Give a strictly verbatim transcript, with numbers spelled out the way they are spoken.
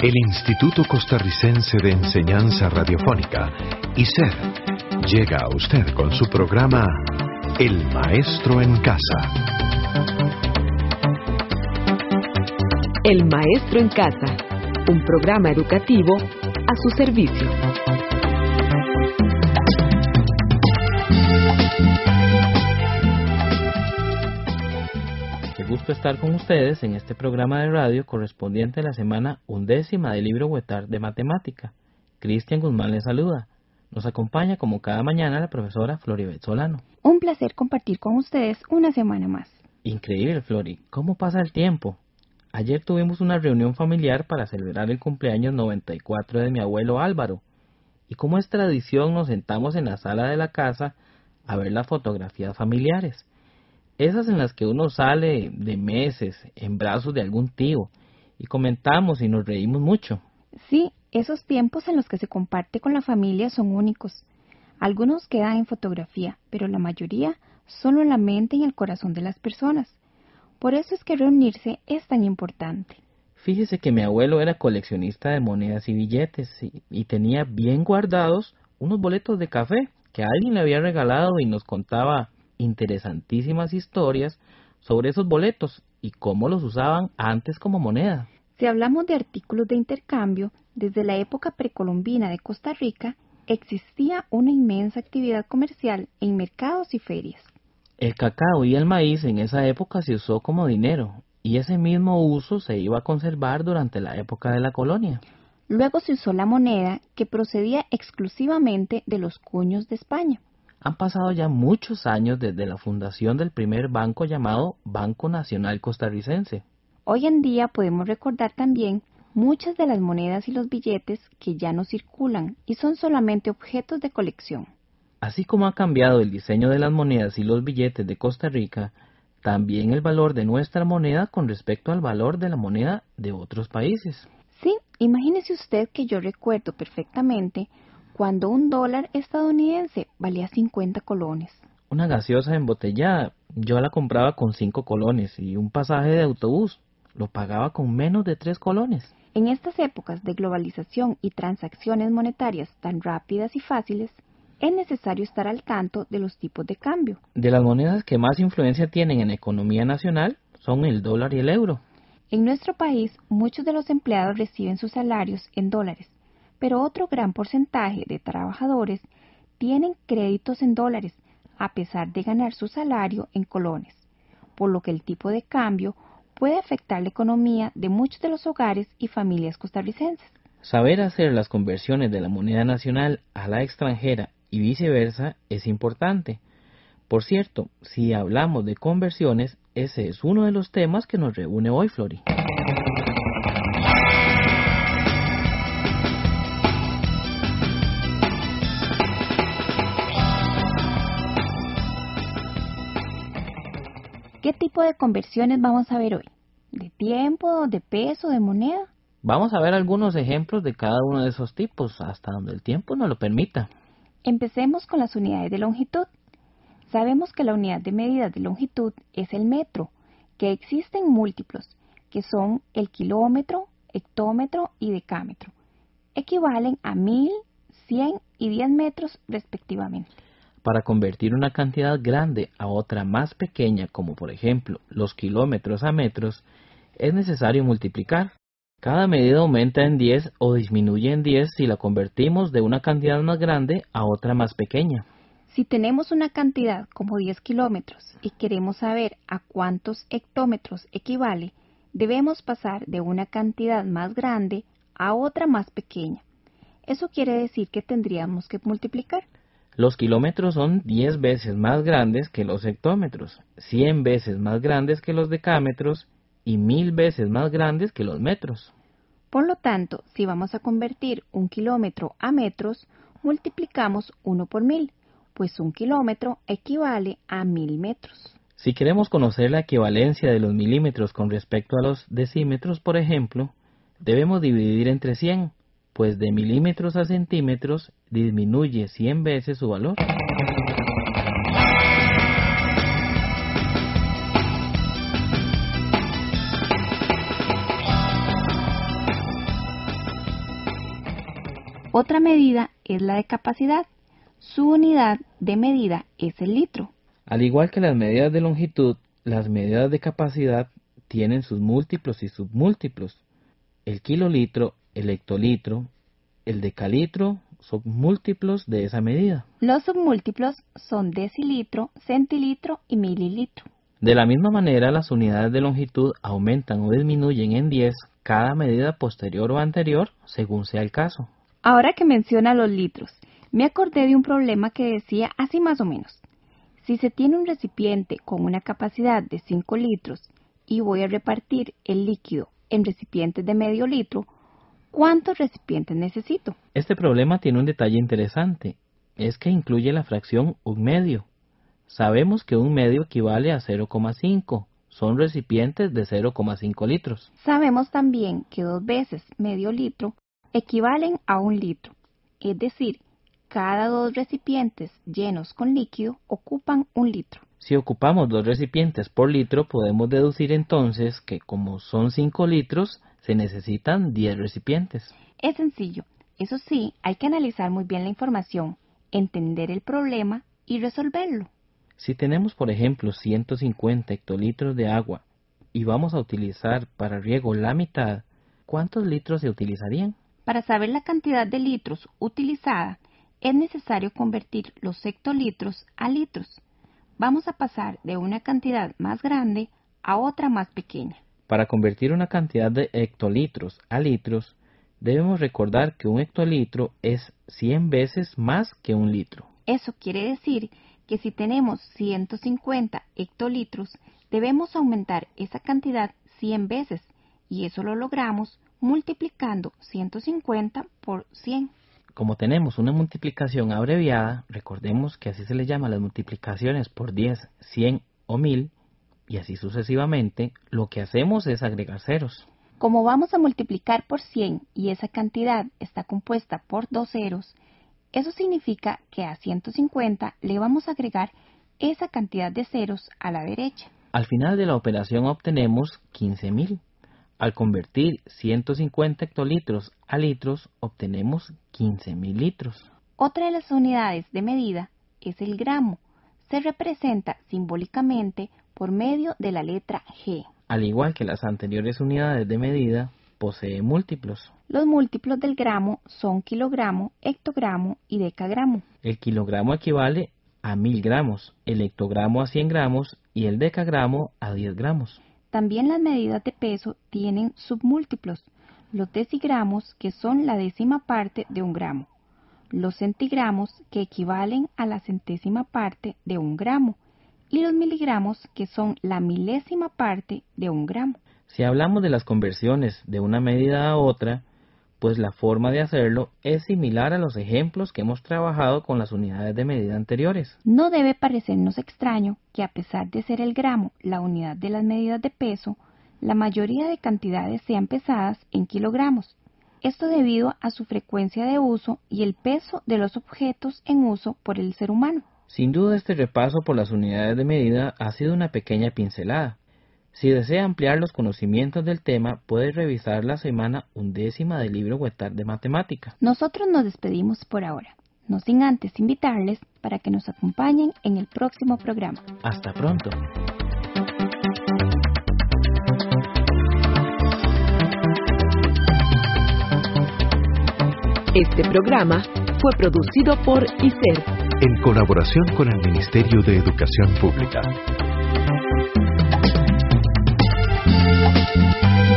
El Instituto Costarricense de Enseñanza Radiofónica, I C E R, llega a usted con su programa El Maestro en Casa. El Maestro en Casa, un programa educativo a su servicio. Qué gusto estar con ustedes en este programa de radio correspondiente a la semana undécima del libro Huetar de Matemática. Cristian Guzmán les saluda. Nos acompaña como cada mañana la profesora Floribet Solano. Un placer compartir con ustedes una semana más. Increíble, Flori, ¿cómo pasa el tiempo? Ayer tuvimos una reunión familiar para celebrar el cumpleaños noventa y cuatro de mi abuelo Álvaro. Y como es tradición, nos sentamos en la sala de la casa a ver las fotografías familiares. Esas en las que uno sale de meses en brazos de algún tío y comentamos y nos reímos mucho. Sí, esos tiempos en los que se comparte con la familia son únicos. Algunos quedan en fotografía, pero la mayoría solo en la mente y en el corazón de las personas. Por eso es que reunirse es tan importante. Fíjese que mi abuelo era coleccionista de monedas y billetes y, y tenía bien guardados unos boletos de café que alguien le había regalado y nos contaba interesantísimas historias sobre esos boletos y cómo los usaban antes como moneda. Si hablamos de artículos de intercambio, desde la época precolombina de Costa Rica existía una inmensa actividad comercial en mercados y ferias. El cacao y el maíz en esa época se usó como dinero y ese mismo uso se iba a conservar durante la época de la colonia. Luego se usó la moneda que procedía exclusivamente de los cuños de España. Han pasado ya muchos años desde la fundación del primer banco llamado Banco Nacional Costarricense. Hoy en día podemos recordar también muchas de las monedas y los billetes que ya no circulan y son solamente objetos de colección. Así como ha cambiado el diseño de las monedas y los billetes de Costa Rica, también el valor de nuestra moneda con respecto al valor de la moneda de otros países. Sí, imagínese usted que yo recuerdo perfectamente cuando un dólar estadounidense valía cincuenta colones. Una gaseosa embotellada, yo la compraba con cinco colones y un pasaje de autobús lo pagaba con menos de tres colones. En estas épocas de globalización y transacciones monetarias tan rápidas y fáciles, es necesario estar al tanto de los tipos de cambio. De las monedas que más influencia tienen en la economía nacional son el dólar y el euro. En nuestro país, muchos de los empleados reciben sus salarios en dólares, pero otro gran porcentaje de trabajadores tienen créditos en dólares, a pesar de ganar su salario en colones, por lo que el tipo de cambio puede afectar la economía de muchos de los hogares y familias costarricenses. Saber hacer las conversiones de la moneda nacional a la extranjera y viceversa es importante. Por cierto, si hablamos de conversiones, ese es uno de los temas que nos reúne hoy, Flori. ¿Qué tipo de conversiones vamos a ver hoy? ¿De tiempo, de peso, de moneda? Vamos a ver algunos ejemplos de cada uno de esos tipos, hasta donde el tiempo nos lo permita. Empecemos con las unidades de longitud. Sabemos que la unidad de medida de longitud es el metro, que existen múltiplos, que son el kilómetro, hectómetro y decámetro. Equivalen a mil, cien y diez metros respectivamente. Para convertir una cantidad grande a otra más pequeña, como por ejemplo los kilómetros a metros, es necesario multiplicar. Cada medida aumenta en diez o disminuye en diez si la convertimos de una cantidad más grande a otra más pequeña. Si tenemos una cantidad como diez kilómetros y queremos saber a cuántos hectómetros equivale, debemos pasar de una cantidad más grande a otra más pequeña. Eso quiere decir que tendríamos que multiplicar. Los kilómetros son diez veces más grandes que los hectómetros, cien veces más grandes que los decámetros y mil veces más grandes que los metros. Por lo tanto, si vamos a convertir un kilómetro a metros, multiplicamos uno por mil, pues un kilómetro equivale a mil metros. Si queremos conocer la equivalencia de los milímetros con respecto a los decímetros, por ejemplo, debemos dividir entre cien, pues de milímetros a centímetros disminuye cien veces su valor. Otra medida es la de capacidad. Su unidad de medida es el litro. Al igual que las medidas de longitud, las medidas de capacidad tienen sus múltiplos y submúltiplos. El kilolitro, el hectolitro, el decalitro son múltiplos de esa medida. Los submúltiplos son decilitro, centilitro y mililitro. De la misma manera, las unidades de longitud aumentan o disminuyen en diez cada medida posterior o anterior, según sea el caso. Ahora que menciona los litros, me acordé de un problema que decía así más o menos. Si se tiene un recipiente con una capacidad de cinco litros y voy a repartir el líquido en recipientes de medio litro, ¿cuántos recipientes necesito? Este problema tiene un detalle interesante, es que incluye la fracción un medio. Sabemos que un medio equivale a cero coma cinco, son recipientes de cero coma cinco litros. Sabemos también que dos veces medio litro equivalen a un litro, es decir, cada dos recipientes llenos con líquido ocupan un litro. Si ocupamos dos recipientes por litro, podemos deducir entonces que como son cinco litros, se necesitan diez recipientes. Es sencillo, eso sí, hay que analizar muy bien la información, entender el problema y resolverlo. Si tenemos, por ejemplo, ciento cincuenta hectolitros de agua y vamos a utilizar para riego la mitad, ¿cuántos litros se utilizarían? Para saber la cantidad de litros utilizada, es necesario convertir los hectolitros a litros. Vamos a pasar de una cantidad más grande a otra más pequeña. Para convertir una cantidad de hectolitros a litros, debemos recordar que un hectolitro es cien veces más que un litro. Eso quiere decir que si tenemos ciento cincuenta hectolitros, debemos aumentar esa cantidad cien veces, y eso lo logramos multiplicando ciento cincuenta por cien. Como tenemos una multiplicación abreviada, recordemos que así se le llama las multiplicaciones por diez, cien o mil, y así sucesivamente, lo que hacemos es agregar ceros. Como vamos a multiplicar por cien y esa cantidad está compuesta por dos ceros, eso significa que a ciento cincuenta le vamos a agregar esa cantidad de ceros a la derecha. Al final de la operación obtenemos quince mil. Al convertir ciento cincuenta hectolitros a litros, obtenemos quince mil litros. Otra de las unidades de medida es el gramo. Se representa simbólicamente por medio de la letra G. Al igual que las anteriores unidades de medida, posee múltiplos. Los múltiplos del gramo son kilogramo, hectogramo y decagramo. El kilogramo equivale a mil gramos, el hectogramo a cien gramos y el decagramo a diez gramos. También las medidas de peso tienen submúltiplos, los decigramos, que son la décima parte de un gramo, los centigramos, que equivalen a la centésima parte de un gramo, y los miligramos, que son la milésima parte de un gramo. Si hablamos de las conversiones de una medida a otra, pues la forma de hacerlo es similar a los ejemplos que hemos trabajado con las unidades de medida anteriores. No debe parecernos extraño que, a pesar de ser el gramo la unidad de las medidas de peso, la mayoría de cantidades sean pesadas en kilogramos. Esto debido a su frecuencia de uso y el peso de los objetos en uso por el ser humano. Sin duda, este repaso por las unidades de medida ha sido una pequeña pincelada. Si desea ampliar los conocimientos del tema, puede revisar la semana undécima del libro Huetar de Matemática. Nosotros nos despedimos por ahora, no sin antes invitarles para que nos acompañen en el próximo programa. Hasta pronto. Este programa fue producido por I C E R, en colaboración con el Ministerio de Educación Pública.